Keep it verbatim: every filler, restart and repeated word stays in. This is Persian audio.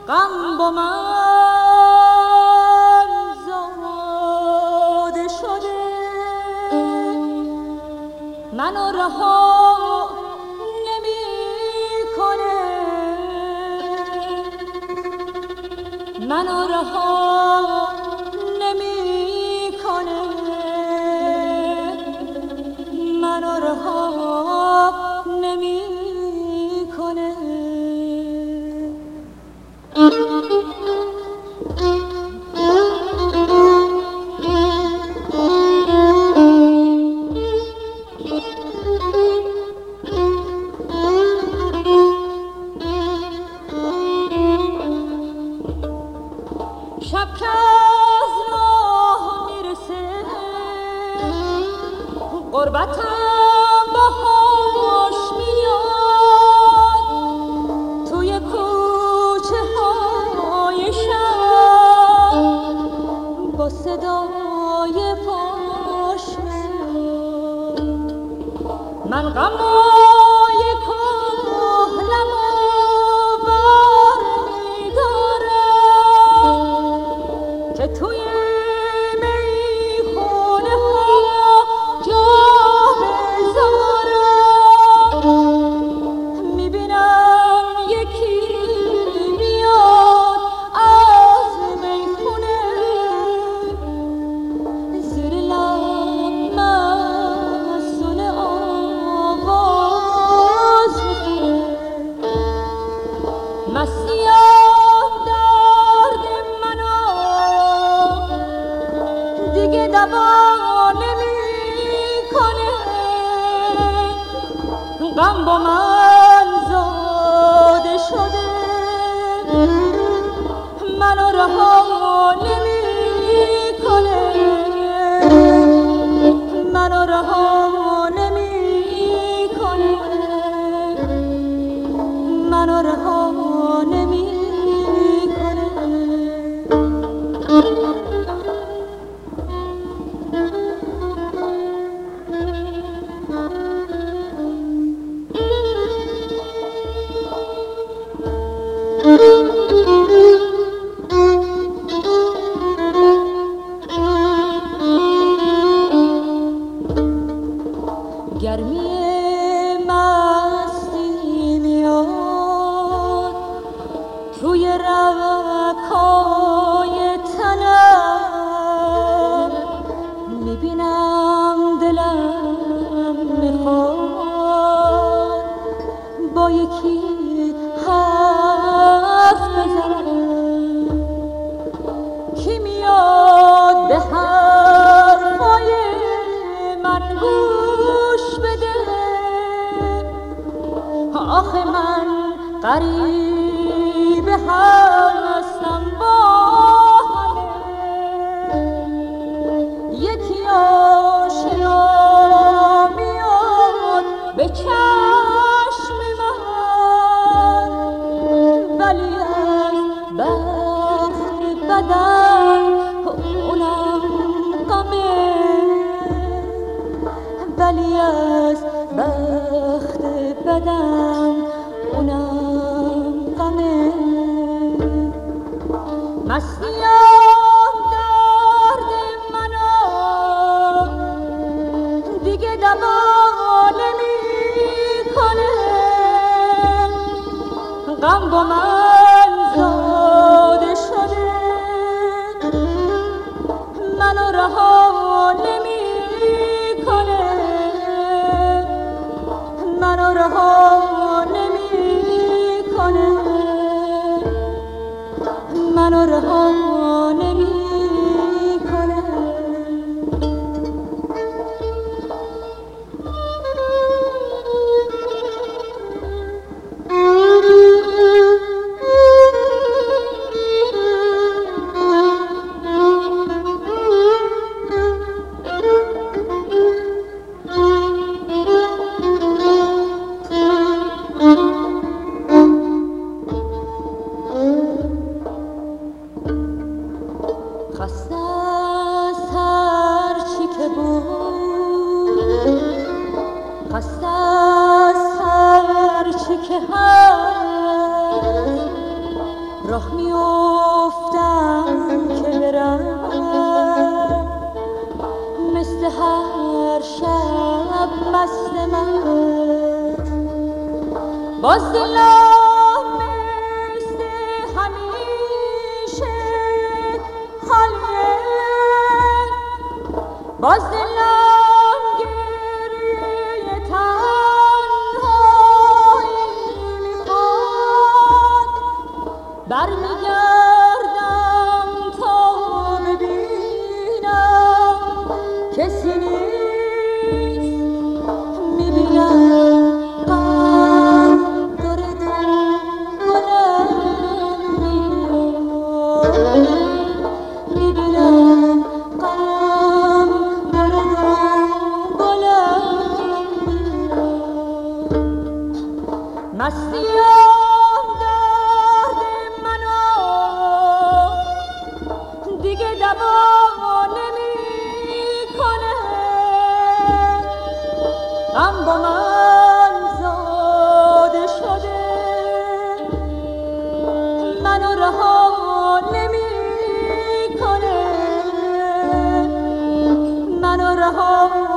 غم با من زاده شده، منو رها نمیکنه، منو رها نمیکنه، منو رها نمیکنه. شب که از راه میرسه غربتم باهاش میاد، توی کوچه های شب با صدای پاش میاد. من غمای کهنم که توی میخونه ها جا بذارم، میبینم یکی میاد از میخونه، زیر لب مسئول آواز میخونه. مسیحم درد منو دیگه دوا نمیکنه، غم با من زاده شده، منو رها نمیکنه، منو رها نمیکنه، منو رها نمیکنه. گرمی مستی میاد توی رگ‌های تنم، میبینم دلم میخواد با یکی حرف بزنم. کی میاد به حرفای من گوش بده؟ آخه من غریب هستم با همه، یکی آشنا میاد به چشم من، ولی از بخت بدن اونم غمه، ولی از بخت بدن اونم غمه. مسیحم درد منو دیگه دوا نمیکنه، غم با من زاده شده، منو رها نمیکنه، منو رها نمیکنه، منو رها راه میافتم که برم مثل هر شب مست من باز دلم مثل همیشه خالیه باز دلم گریه تنهایی میخواد برمیگردم تا ببینم کسی نیست میبینم غم داره دنبالم میاد میبینم غم داره دنبالم میاد مستیم درد منو دیگه دوا نمیکنه غم با من زاده شده منو رها نمیکنه منو رها